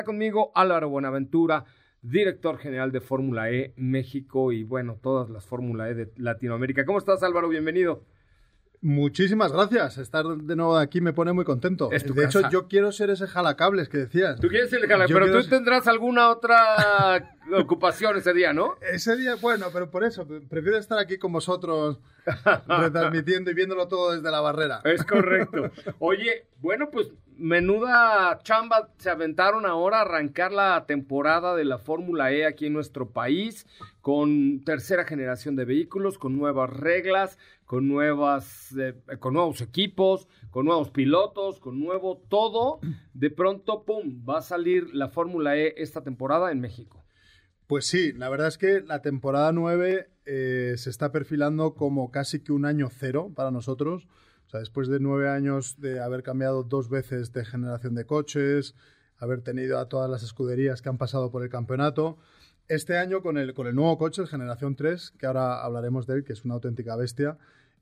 Conmigo Álvaro Buenaventura, director general de Fórmula E México y bueno, todas las Fórmula E de Latinoamérica. ¿Cómo estás, Álvaro? Bienvenido. Muchísimas gracias. Estar de nuevo aquí me pone muy contento. De hecho, yo quiero ser ese jalacables que decías. Tú quieres ser el jalacables, pero tú tendrás alguna otra ocupación ese día, ¿no? Ese día, bueno, pero por eso, prefiero estar aquí con vosotros retransmitiendo y viéndolo todo desde la barrera. Es correcto. Oye, bueno, pues menuda chamba se aventaron ahora a arrancar la temporada de la Fórmula E aquí en nuestro país, con tercera generación de vehículos, con nuevas reglas, con nuevos equipos, con nuevos pilotos, con nuevo todo. De pronto, ¡pum!, va a salir la Fórmula E esta temporada en México. Pues sí, la verdad es que la temporada 9 se está perfilando como casi que un año cero para nosotros. O sea, después de 9 años de haber cambiado 2 veces de generación de coches, haber tenido a todas las escuderías que han pasado por el campeonato, este año con el nuevo coche, el Generación 3, que ahora hablaremos de él, que es una auténtica bestia,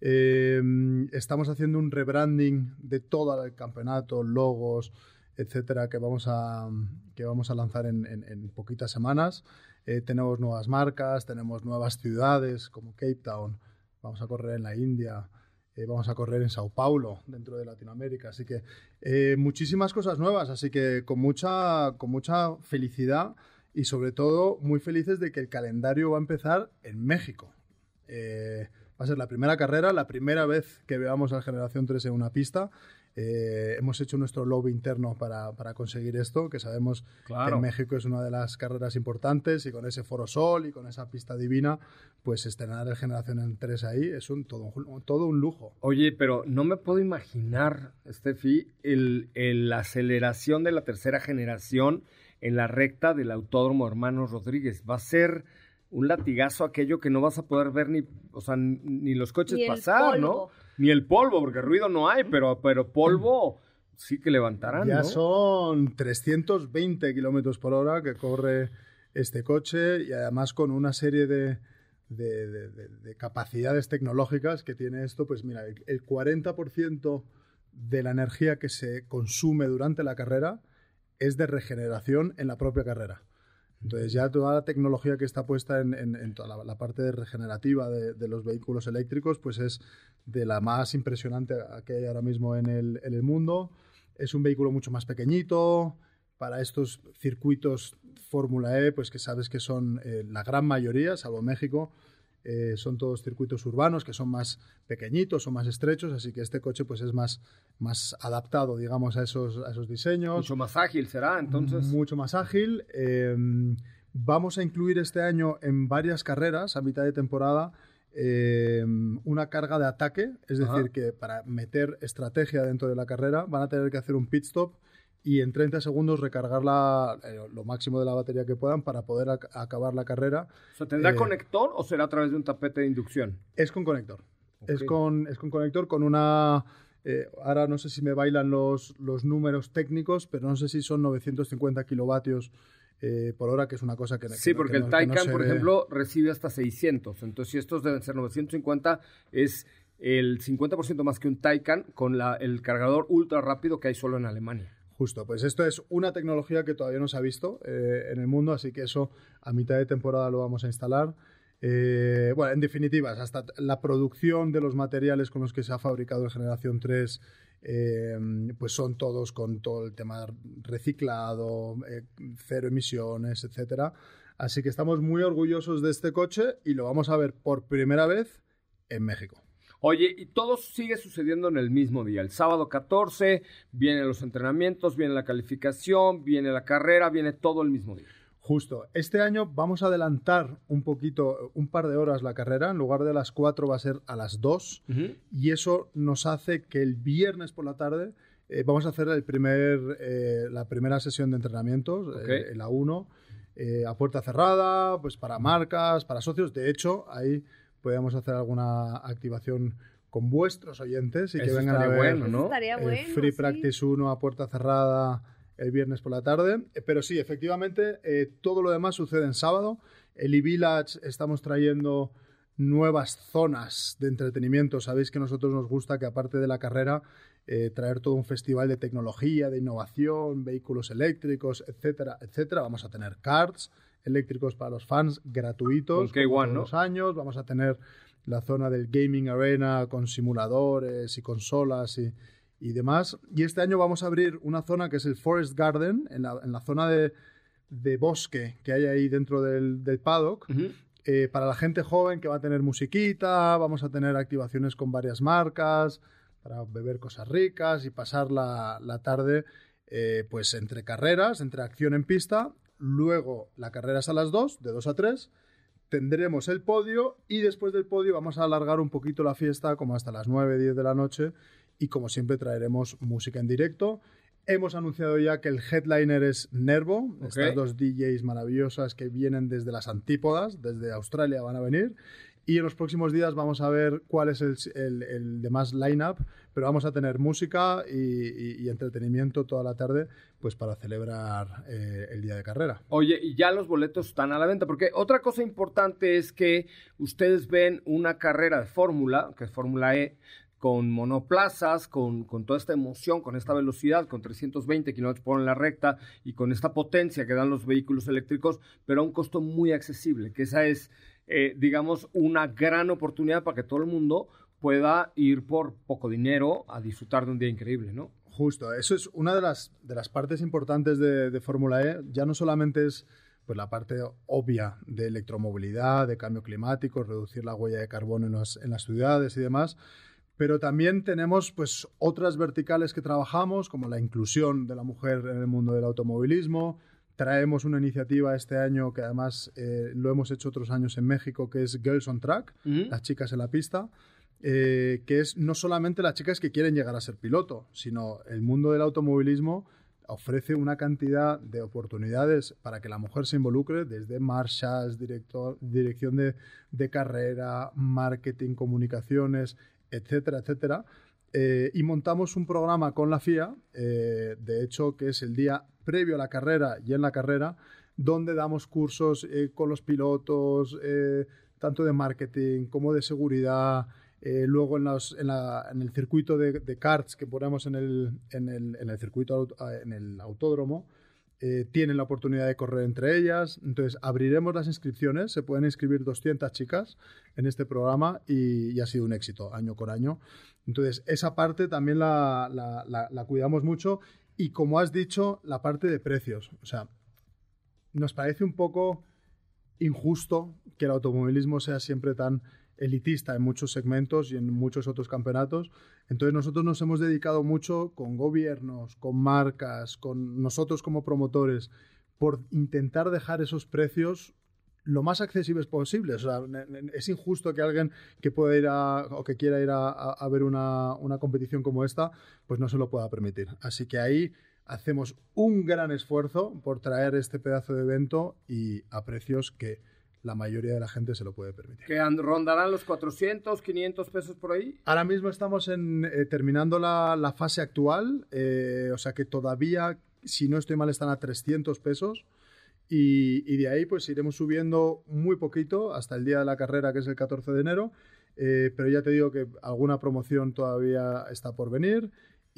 estamos haciendo un rebranding de todo el campeonato, logos, etcétera, que vamos a lanzar en poquitas semanas. Tenemos nuevas marcas, tenemos nuevas ciudades como Cape Town, vamos a correr en la India, vamos a correr en Sao Paulo, dentro de Latinoamérica. Así que muchísimas cosas nuevas, así que con mucha felicidad y sobre todo muy felices de que el calendario va a empezar en México. Va a ser la primera carrera, la primera vez que veamos a Generación 3 en una pista. Hemos hecho nuestro lobby interno para conseguir esto, que sabemos que en México es una de las carreras importantes y con ese Foro Sol y con esa pista divina, pues estrenar el Generación 3 ahí es todo un lujo. Oye, pero no me puedo imaginar, Steffi, la aceleración de la tercera generación en la recta del Autódromo Hermanos Rodríguez. Va a ser un latigazo aquello que no vas a poder ver ni los coches ni pasar, ¿no? Ni el polvo, porque ruido no hay, pero polvo sí que levantarán, ya, ¿no? Son 320 kilómetros por hora que corre este coche y además con una serie de capacidades tecnológicas que tiene esto. Pues mira, el 40% de la energía que se consume durante la carrera es de regeneración en la propia carrera. Entonces ya toda la tecnología que está puesta en toda la parte de regenerativa de los vehículos eléctricos, pues es de la más impresionante que hay ahora mismo en el mundo. Es un vehículo mucho más pequeñito para estos circuitos Fórmula E, pues que sabes que son la gran mayoría, salvo México, son todos circuitos urbanos que son más pequeñitos o más estrechos, así que este coche pues es más adaptado, digamos, a esos diseños. Mucho más ágil será, entonces. Mucho más ágil. Vamos a incluir este año en varias carreras, a mitad de temporada, una carga de ataque, es decir, que para meter estrategia dentro de la carrera van a tener que hacer un pit stop y en 30 segundos recargar lo máximo de la batería que puedan para poder acabar la carrera. O sea, ¿tendrá conector o será a través de un tapete de inducción? Es con conector. Okay. Es con conector con una... ahora no sé si me bailan los números técnicos, pero no sé si son 950 kilovatios por hora, que es una cosa que... Sí, porque el Taycan, por ejemplo, recibe hasta 600. Entonces, si estos deben ser 950, es el 50% más que un Taycan con el cargador ultra rápido que hay solo en Alemania. Justo, pues esto es una tecnología que todavía no se ha visto en el mundo, así que eso a mitad de temporada lo vamos a instalar. Bueno, en definitiva, hasta la producción de los materiales con los que se ha fabricado el Generación 3, pues son todos con todo el tema reciclado, cero emisiones, etcétera. Así que estamos muy orgullosos de este coche y lo vamos a ver por primera vez en México. Oye, y todo sigue sucediendo en el mismo día. El sábado 14 vienen los entrenamientos, viene la calificación, viene la carrera, viene todo el mismo día. Justo. Este año vamos a adelantar un poquito, un par de horas la carrera. En lugar de las 4 va a ser a las 2. Uh-huh. Y eso nos hace que el viernes por la tarde vamos a hacer la primera sesión de entrenamientos, okay, la 1, a puerta cerrada, pues para marcas, para socios. De hecho, ahí podemos hacer alguna activación con vuestros oyentes y eso que vengan a ver, bueno, ¿no? Estaría bueno, Free Practice 1 a puerta cerrada el viernes por la tarde. Pero sí, efectivamente, todo lo demás sucede en sábado. El eVillage estamos trayendo nuevas zonas de entretenimiento. Sabéis que a nosotros nos gusta que aparte de la carrera traer todo un festival de tecnología, de innovación, vehículos eléctricos, etcétera, etcétera. Vamos a tener karts eléctricos para los fans gratuitos Con K1, todos ¿no? los años. Vamos a tener la zona del gaming arena con simuladores y consolas y demás. Y este año vamos a abrir una zona que es el Forest Garden, en la zona de bosque que hay ahí dentro del paddock. Uh-huh. Para la gente joven que va a tener musiquita, vamos a tener activaciones con varias marcas para beber cosas ricas y pasar la tarde pues entre carreras, entre acción en pista. Luego la carrera es a las 2, de 2 a 3. Tendremos el podio y después del podio vamos a alargar un poquito la fiesta como hasta las 9, 10 de la noche y como siempre traeremos música en directo. Hemos anunciado ya que el headliner es Nervo, estas dos DJs maravillosas que vienen desde las antípodas, desde Australia van a venir. Y en los próximos días vamos a ver cuál es el demás line-up, pero vamos a tener música y entretenimiento toda la tarde pues para celebrar el día de carrera. Oye, y ya los boletos están a la venta, porque otra cosa importante es que ustedes ven una carrera de Fórmula, que es Fórmula E, con monoplazas, con toda esta emoción, con esta velocidad, con 320 kilómetros por hora en la recta y con esta potencia que dan los vehículos eléctricos, pero a un costo muy accesible, que esa es, digamos, una gran oportunidad para que todo el mundo pueda ir por poco dinero a disfrutar de un día increíble, ¿no? Justo, eso es una de las partes importantes de Fórmula E. Ya no solamente es pues la parte obvia de electromovilidad, de cambio climático, reducir la huella de carbono en las ciudades y demás, pero también tenemos pues otras verticales que trabajamos, como la inclusión de la mujer en el mundo del automovilismo. Traemos una iniciativa este año que además lo hemos hecho otros años en México, que es Girls on Track, las chicas en la pista, que es no solamente las chicas que quieren llegar a ser piloto, sino el mundo del automovilismo ofrece una cantidad de oportunidades para que la mujer se involucre, desde marshals, dirección de carrera, marketing, comunicaciones, etcétera, etcétera. Y montamos un programa con la FIA, de hecho, que es el día previo a la carrera y en la carrera, donde damos cursos con los pilotos, tanto de marketing como de seguridad. Luego en el circuito de karts que ponemos en el circuito, en el autódromo, tienen la oportunidad de correr entre ellas. Entonces abriremos las inscripciones, se pueden inscribir 200 chicas en este programa y ha sido un éxito año con año. Entonces esa parte también la cuidamos mucho y, como has dicho, la parte de precios. O sea, nos parece un poco injusto que el automovilismo sea siempre tan elitista en muchos segmentos y en muchos otros campeonatos. Entonces nosotros nos hemos dedicado mucho con gobiernos, con marcas, con nosotros como promotores, por intentar dejar esos precios lo más accesibles posibles. O sea, es injusto que alguien que pueda ir o que quiera ir a ver una competición como esta, pues no se lo pueda permitir. Así que ahí hacemos un gran esfuerzo por traer este pedazo de evento y a precios que la mayoría de la gente se lo puede permitir. ¿Que rondarán los 400, 500 pesos por ahí? Ahora mismo estamos terminando la fase actual, o sea que todavía, si no estoy mal, están a 300 pesos y de ahí pues iremos subiendo muy poquito hasta el día de la carrera, que es el 14 de enero, pero ya te digo que alguna promoción todavía está por venir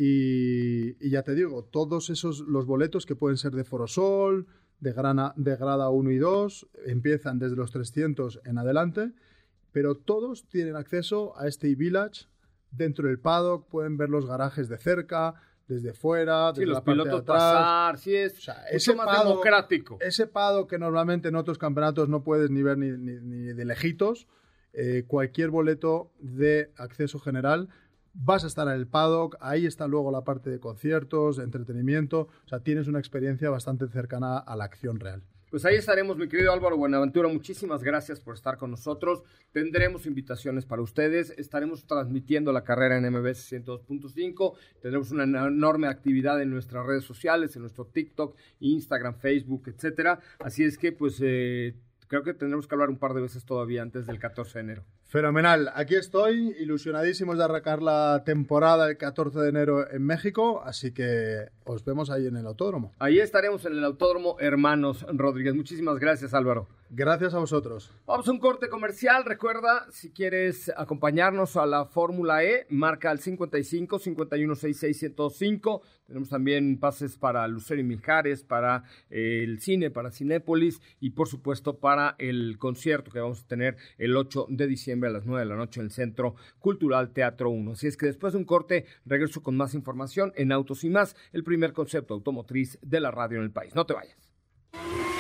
y ya te digo, todos los boletos que pueden ser de Forosol, de grada 1 y 2, empiezan desde los 300 en adelante, pero todos tienen acceso a este eVillage dentro del paddock, pueden ver los garajes de cerca, desde fuera, desde los la parte pilotos de atrás. pasar, sí, es mucho más democrático. Ese paddock que normalmente en otros campeonatos no puedes ni ver ni de lejitos, cualquier boleto de acceso general, vas a estar en el paddock, ahí está luego la parte de conciertos, de entretenimiento, o sea, tienes una experiencia bastante cercana a la acción real. Pues ahí estaremos, mi querido Álvaro Buenaventura, muchísimas gracias por estar con nosotros, tendremos invitaciones para ustedes, estaremos transmitiendo la carrera en MBS 102.5, tendremos una enorme actividad en nuestras redes sociales, en nuestro TikTok, Instagram, Facebook, etcétera, así es que pues creo que tendremos que hablar un par de veces todavía antes del 14 de enero. Fenomenal, aquí estoy, ilusionadísimos de arrancar la temporada el 14 de enero en México, así que os vemos ahí en el autódromo. Ahí estaremos en el Autódromo Hermanos Rodríguez. Muchísimas gracias, Álvaro. Gracias a vosotros. Vamos a un corte comercial. Recuerda, si quieres acompañarnos a la Fórmula E, marca al 55 51 66 105. Tenemos también pases para Lucero y Mijares, para el cine, para Cinépolis y por supuesto para el concierto que vamos a tener el 8 de diciembre a las 9 de la noche en el Centro Cultural Teatro 1. Así es que después de un corte regreso con más información en Autos y Más, el primer concepto automotriz de la radio en el país. No te vayas.